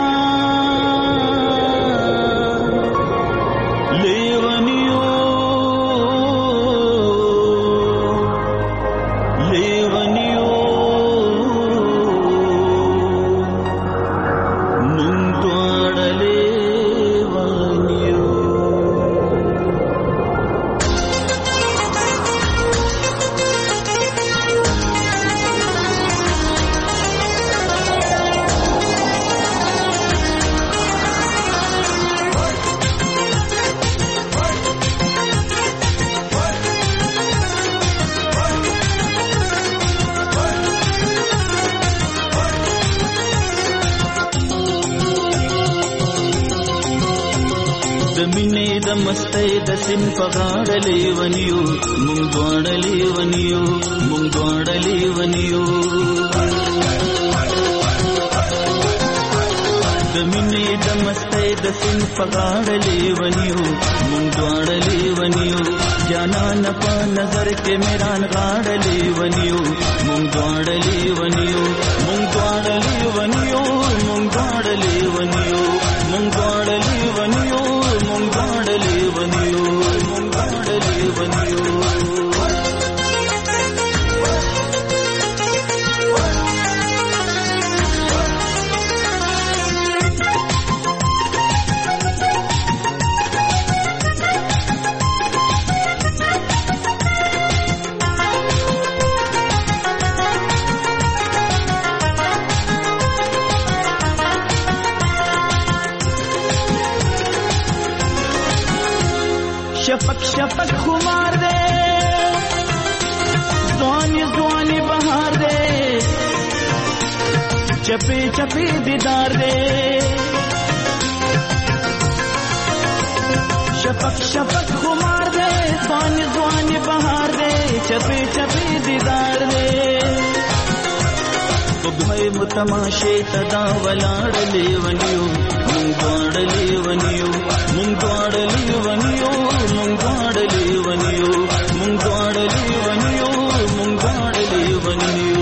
د مینې د مستۍ د سین په غاړه لیونیو مونږ دواړه لیونیو مونږ دواړه لیونیو د مینې د مستۍ د سین په غاړه لیونیو مونږ دواړه لیونیو جانان په نظر کې میران غاړه لیونیو مونږ دواړه لیونیو مونږ دواړه لیونیو مونږ دواړه لیونیو مونږ دواړه لیونیو مونږ دواړه لیونیو مونږ دواړه لیونیو شفق شفق خمار دے زوانی زوانی بہار دے چپے چپے دیدار دے شفق شفق خمار دے زوانی زوانی بہار دے چپے چپے دیدار دے بھائی متماشے تدا ولاڑ لیونیو مونږ دواړه لیونیو مونږ دواړه لیونیو مونږ دواړه لیونیو مونږ دواړه لیونیو مونږ دواړه لیونیو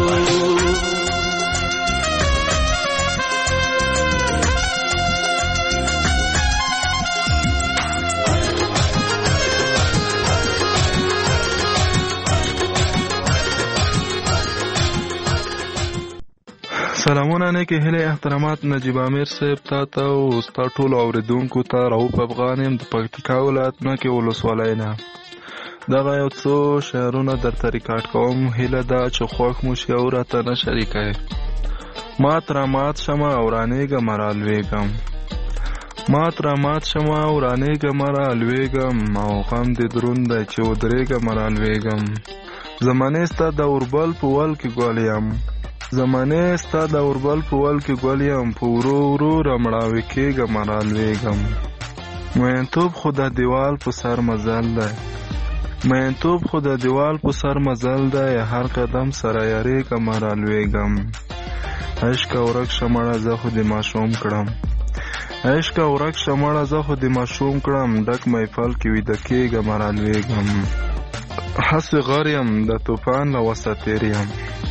سلامونه نیکې هیلې احترامات نجیب امیر صاحب تا ته او ستا ټولو اورېدونکو ته رؤف افغان یم د پکتیکا ولایت نکې ولسوالۍ نه دغه یو څو شعرونه درته ریکارډ کوم هیله ده چې خوښ مو شي او راته نه شریکوئ مات رامات شمه او رانیږم رالویږم مات رامات شمه او رانیږم رالویږم او غم دې دروند دی چې ودرېږم رالویږم زمانې ستا د اوربل په ول کې ګل یم زمانې ستا د اوربل په ول کې ګل یم په ورو ورو رامړاوې کېږم رالویږم مینتوب خو د دیوال په سر مزل دی مینتوب خو د دیوال په سر مزل دی هر قدم سره یریږم رالویږم عشق ورک شمړه زه خو دې ماشوم کړم عشق ورک شمړه زه خو دې ماشوم کړم ډک محفل کې ویده کېږم رالویږم هسې غر یم د طوفان له وسه تېر یم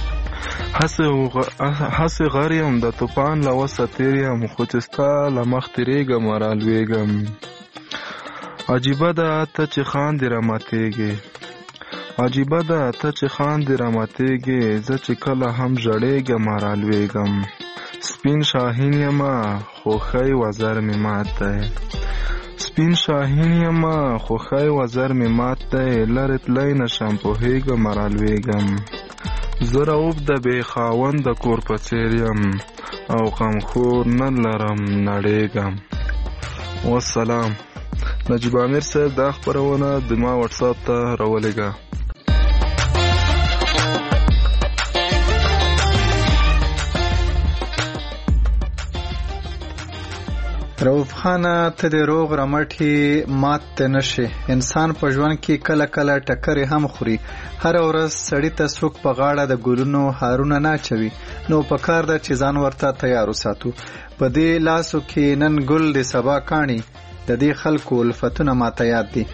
هسې غر یم د طوفان له وسه تېر یم خو چې ستا له مخ تېرېږم رالویږم عجیبه ده ته چې خاندې راماتېږې عجیبه ده ته چې خاندې راماتېږې زه چې کله هم ژړېږم رالویږم سپین شاهین یمه خوښی وزر مې مات دی سپین شاهین یمه خوښی وزر مې مات دی لرې تلی نشم پوهېږم رالویږم زه رؤف د بې خاوند د کور په څېر یم او غمخور نه لرم نړېږم والسلام نجیب امیر صاحب دا خپرونه د ما واتساپ ته راولېږه رؤف خانه ته د روغ رمټي مات ته نشي انسان په ژوند کې کله کله ټکرې هم خوري هر ورځ سړی ته څوک په غاړه د ګلونو هارونه نه چوي نو په کار ده چې ځان ورته تیار وساتو په دې لاسو کې نن ګل د سبا کاڼي د دې خلکو الفتونه ماته یاد دي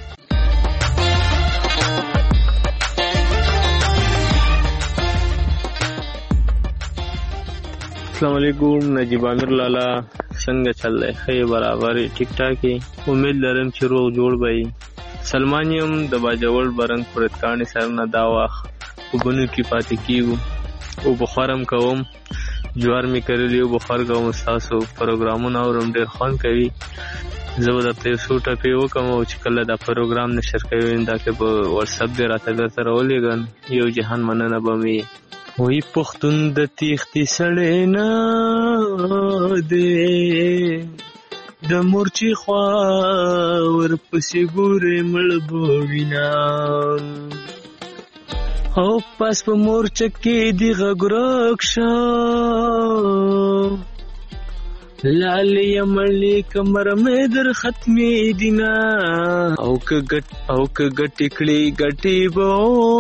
السلام علیکم نجیب امیر لالا څنګه چل دی ښه برابر ټیک ټاک امید لرم چې روغ جوړ به سلمان یم د باجوړ برنګ پرتکاڼي سره نه دا وخت وبنو کې پاتې کیږو او بخارم کوم جوار می کړلی او بخار کوم تاسو پروګرامونه اورم ډېر خوان کوي زه به درته یو څو ټکې وکړم او چې کله دا پروګرام نشر کوي دا کې په واتساپ دې راته درته راولېږم یو جهان مننه به مې وی پښتون د تیښتې سړی نه دی د مورچې خوا ورپسې ګورې مړه به وینه او پاس په مورچه کې دې غږ ورک شه لالی مړلی کمر مې در ختمې دینا او که ګټې کړې ګټې به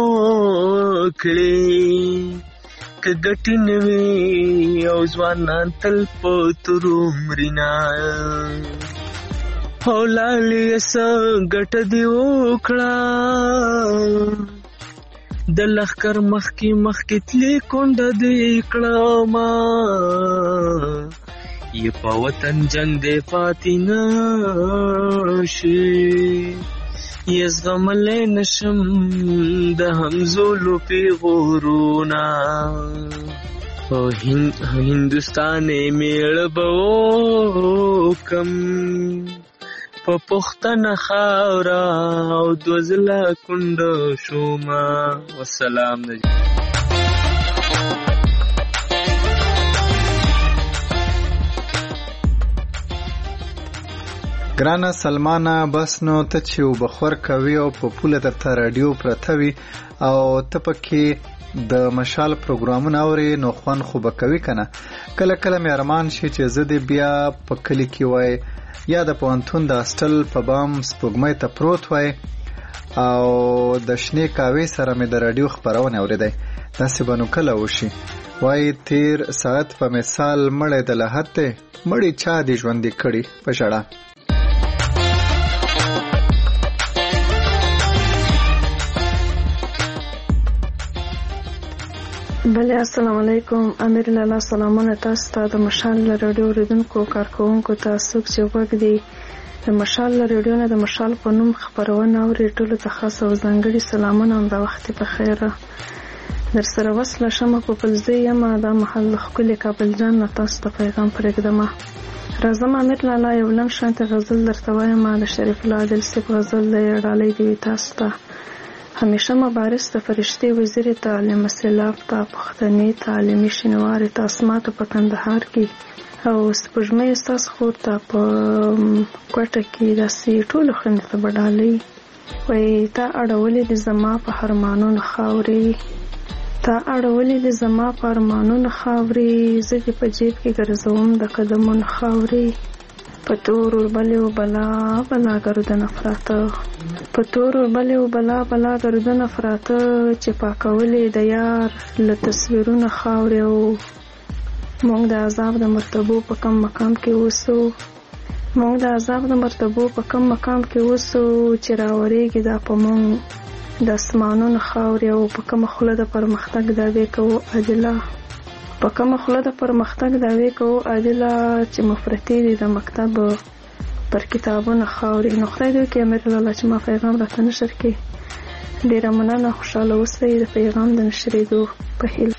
کړې که ګټې نه وي او ځوانان تل په تورو مرینا او لالی څه ګټه دې وکړه د لښکر مخکې تلې کونډه دې کړمه یې په وطن جنګ دې پاتې نه شي یې زغملی نشم د همزولو پیغورونه په هندوستان یې میړه به وکم په پښتنه خاوره او دوزله کونډه شومه والسلام. ګرانه سلمانه بس نو ته چې وبخور کوي او په پوله درته رادیو پرته وي او ته پکې د مشال پروګرامونه اوري نو خوند خو به کوي کنه. کله کله مې ارمان شي چې زه دې بیا په کلي کې وای یا د پوهنتون د هاسټل په بام سپوږمۍ ته پروت وای او د شنې کاوې سره مې د رادیو خپرونه اورېدی. داسې به نو کله وشي وای تیر ساعت په مثال مړی د لحد دی مړی چا دې ژوندې کړي په ژړا. بله السلام علیکم امیر لالا سلامونه تاسو ته د مشال رادیو اوریدونکو کارکوونکو ته څوک چې غوږ دی د مشال رادیو نه د مشال په نوم خپرونه اوري ټولو ته خاص او ځانګړي سلامونه هم د وخت په خیره در سره وصله شمه په پلزی یم دا محل ښکلي کابل جان نه تاسو ته پیغام پرېږدم. راځم امیر لالا یو لنډ شانتې غزل درته وایم د شریف الله عادل صاحب غزل دی ډالۍ دی تاسو ته. همیشه مبارز ته فرشتي وزیر تعلیم سیلاب ته پښتني تعلیمي شینوارې ته اسمات په کندهار کې او سپوږمۍ ستاسو خور ته په کوټه کې داسې ټولو ښځو ته به ډالۍ وایي تا اړولې د زما په ارمانونو خاورې تا اړولې د زما په ارمانونو خاورې زه دې په جیب کې ګرځوم د قدمونو خاورې په تور وربلې و بلا بلا ګردونه پراته په تور وربلې و بلا بلا ګردونه پراته چې پاکولې د یار له تصویرونه خاورې او مونږ د عذاب د مرتبو په کم مقام کې اوسو مونږ د عذاب د مرتبو په کم مقام کې اوسو چې راورېږي دا په مونږ د اسمانونو خاورې او په کومه خوله د پرمختګ دعوې کوو عادله په کومه خوله د پرمختګ دعوې کوو عادله چې مفرطې دي د مکتب پر کتابونو خاورې. نو خدای دې وکړي امیر لالا چې ما پیغام راته نشر کړي. ډېره مننه خوشحاله اوسئ د پیغام د نشرېدو په هیله.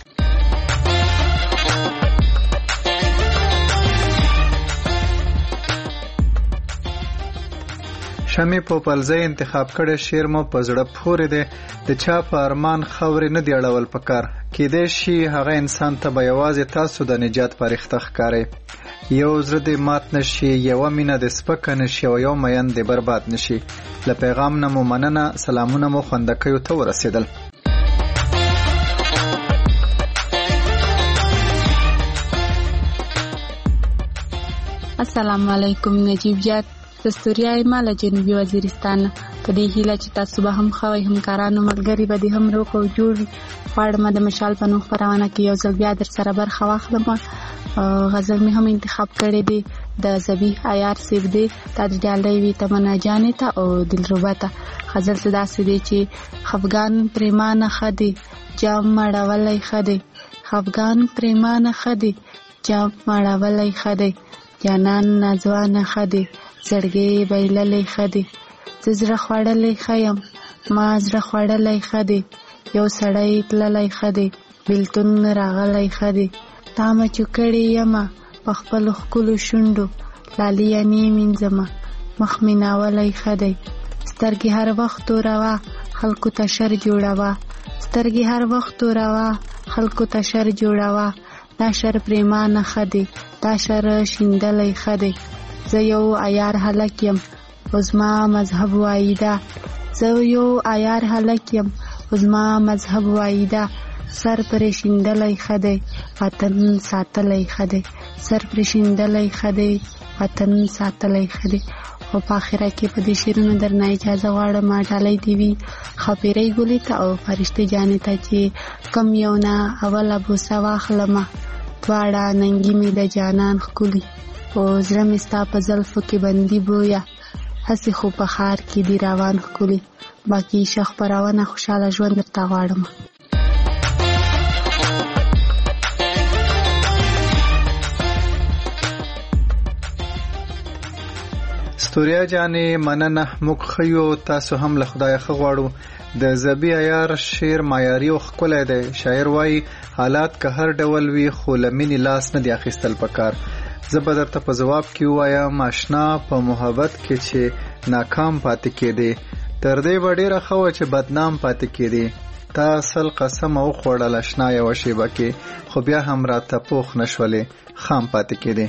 شمې په پلزۍ انتخاب کړی شعر مو په زړه پورې دی د چا په ارمان خاورې نه دی اړول پکار کېدای شي هغه انسان ته به یوازې تاسو د نجات فرښته ښکارئ. یو زړه دې مات نشي یوه مینه دې سپکه نشي او یو مین دې برباد نشي. له پیغام نه مو مننه سلامونه مو خوندکیو ته ورسېدل. السلام علیکم نجیب جات دستوریا ایمال جنوبي وزیرستان په دې هیله چې تاسو به هم خوي همکارانو ملګری به دې هم روغ او جوړ غواړم د مشال په نوم خپرونه کې یو ځل بیا در سره برخه واخلم. غزل مې هم انتخاب کړی دی د زبیح عیار صاحب دی تا د ډالۍ وي تمنا جانې ته او دلربا ته. غزل څه داسې دی چې خفګان پریمانه ښه دی جام مړولی ښه دی خفګان پریمانه ښه دی جام مړولی ښه دی جانان ناځوانه ښه دی زړګی بیللی ښه دی زه زړه خوړلی ښه یم ما زړه خوړلی ښه دی یو سړی تللی ښه دی بیلتون راغلی ښه دی تا مچو کړې یمه په خپلو ښکلو شونډو لالي یعنې مینځمه مخ مې ناولی ښه دی سترګې هر وخت توروه خلکو ته شر جوړوه سترګې هر وخت توروه خلکو ته شر جوړوه دا شر پریمانه ښه دی دا شر شیندلی ښه دی زه یو عیار هلک یم زما مذهب وایي ده زه یو عیار هلک یم زما مذهب وایي ده سر پرې شیندلی ښه دی وطن ساتلی ښه دی سر پرشیندلی ښه دی، وطن ساتلی ښه دی. او په آخره کې په دې شعرونو درنه اجازه غواړم ډالۍ دې وي ښاپیرۍ ګلې ته او فرشتې جانې ته چې کم یو نه اوله بوسه واخلمه، دواړه ننګي مې د جانان ښکلي، او زړه مې ستا په زلفو کې بندي بویه، هسې خو په ښار کې دي روان ښکلي. باقي ښه خپرونه خوشحاله ژوند درته غواړم. ستوریا جانې مننه، موږ ښیو تاسو هم له خدایه ښه غواړو. د زبی عیار شعر معیاري او ښکلی دی. شاعر وایي حالات که هر ډول وي خو له مینې لاس نه دی اخیستل پکار. زه به درته په ځواب کې ووایم اشنا په محبت کې چې ناکام پاتې کېدې، تر دې به ډېره ښه وه چې بدنام پاتې کېدې. تا اصل قسم وخوړل اشنا یوه شیبه کې، خو بیا هم راته پوخ نه شولې، خام پاتې کېدې.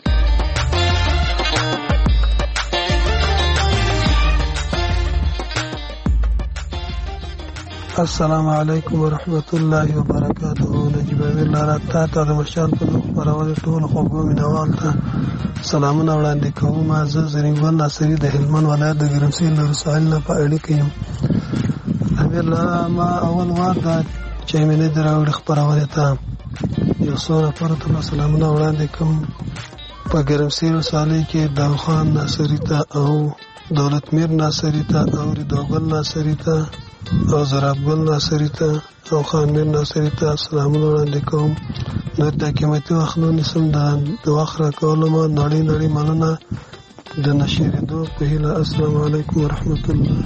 السلام علیکم ورحمت الله وبرکاته. نجیب امیر لاره تا ته د مشال په نوم خپرونې ټولو خوږو مینوال ته سلامونه وړاندې کوم. زه زرین ګل ناصري د هلمند ولایت د ګرمسیر له ولسوالۍ نه په اړیکه یم. امیر لاره ما اول وار دا چې مې نه دې راوړي خپرونې ته یو څو نفرو ته سلامونه وړاندې کوم. په ګرمسیر ولسوالۍ کې داو خان ناصري ته او دولت میر ناصري ته او ریدوګل ناصري ته او زراب ګل ناصري ته او خان میر ناصري ته سلامونه وړاندې کوم. نو د قیمتي وخت نو نسم د وخت راکولو ما نړۍ مننه د نشریدو په هیله. السلام علیکم ورحمت الله.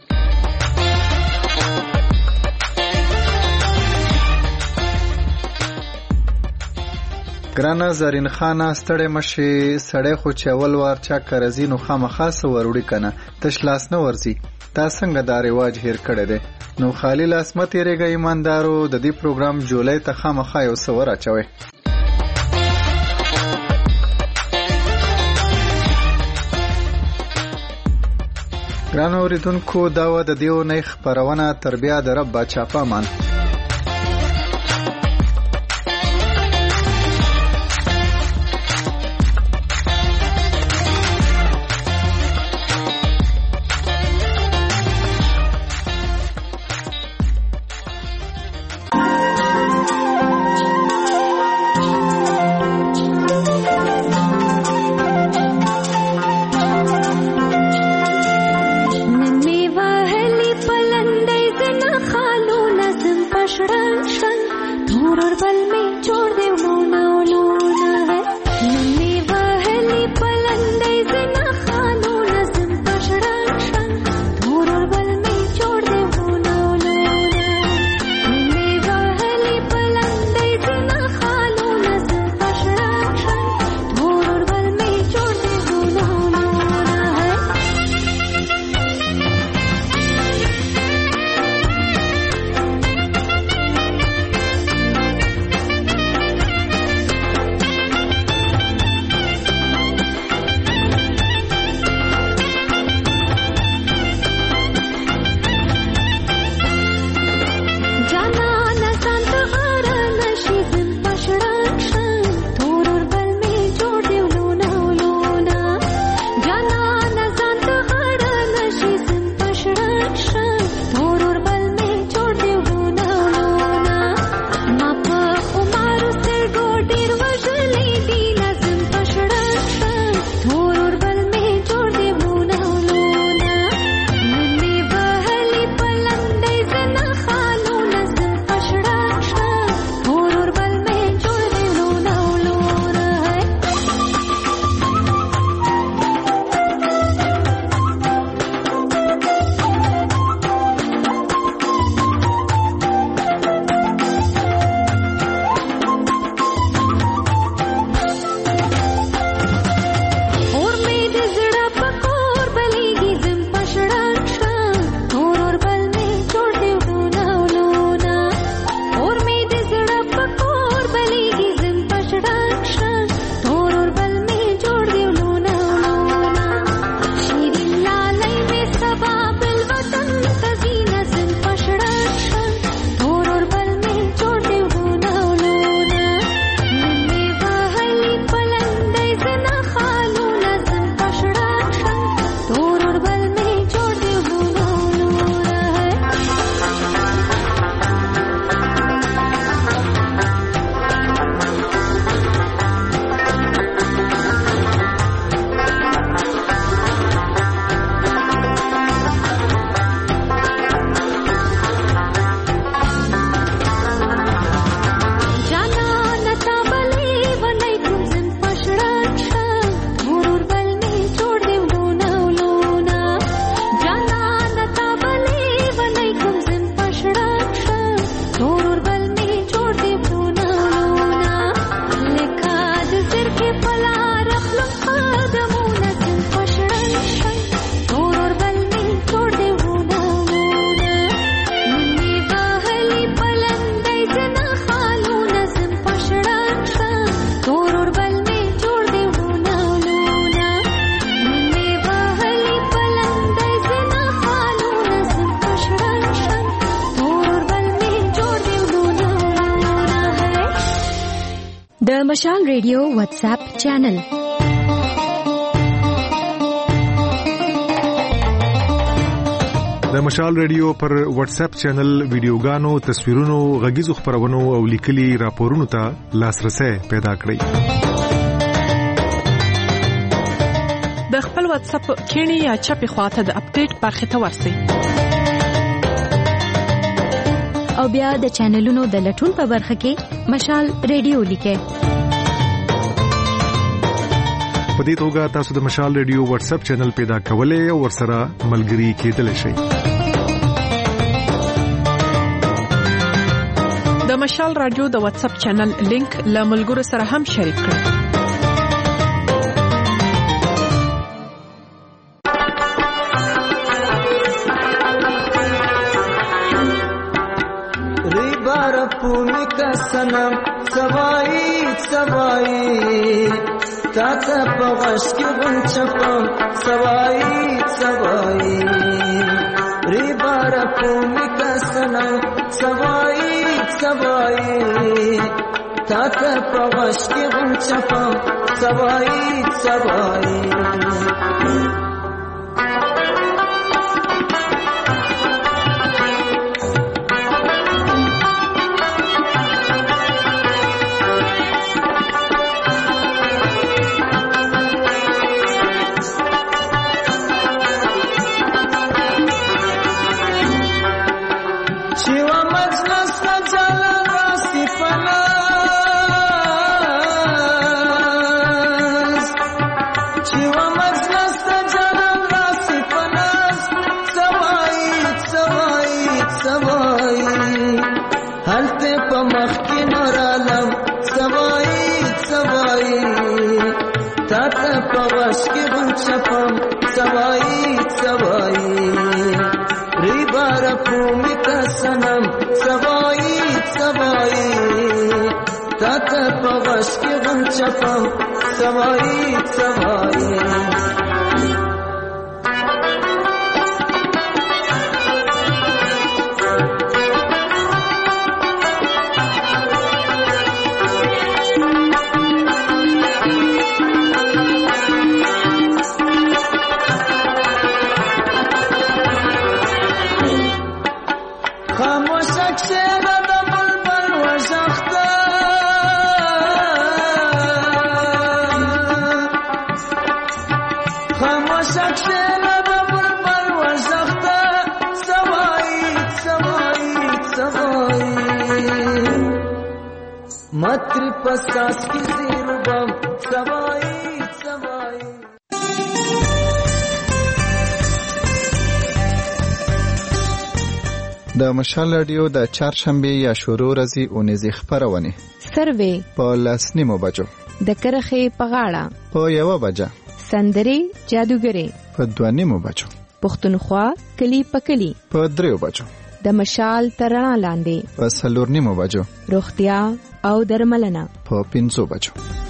ګرانه زرین خانه ستړی مشي، سړی خو چې اول وار چا کرزي نو خامخا څه وروړي کنه، تش لاس نه ورځي. تا څنګه دا رواج هیر کړی دی؟ نو خالی لاس مه تېرېږئ ایماندارو، د دې پروګرام جولای ته خامخا یو څه وراچوئ. ګرانو اورېدونکو دا وه د دې اونۍ خپرونه، تر بیا د رب باچا په امان. نن می وهلی پلندې زنا خالو نظم مشال ریډیو واتس اپ چینل. د مشال ریډیو پر واتس اپ چینل ویډیوګانو، تصویرونو، غږیزو خبرونو او لیکلي راپورونو ته لاسرسي پیدا کړئ. د خپل واتس اپ کینی یا چپی خواته د اپډیټ برخه ته ورسئ. او بیا د چینلونو د لټون په برخه کې مشال ریډیو لیکئ. په دې توګه تاسو د مشال ریډیو واتس اپ چینل پیدا کولای او ورسره ملګري کېدلی شئ. د مشال رادیو د واتس اپ چینل لینک له ملګرو سره هم شریک کړئ. سنم سوای سوای تاته پغش کی غنچپم سوای سوای ری بار کومی کا سنم سوای سوای تاته پغش کی غنچپم سوای سوای چپم سوای سوای ری بار کومی کا سنم سوای سوای تات پوش کی غم چپم سوای سوای متری پساس کی زیرو بم سوای سوای. د مشال رادیو د چهارشنبه یا شروع ورځې اونیزې خبرونه سروې په لسنیمو بجو د کرخې په غاړه په 1 بجه سندري جادوګري په 2 بجو پښتونخوا کلی په کلی په 3 بجو د مشال ترنا لاندې په 4 بجو روغتیا او درملنه په 5 بجو.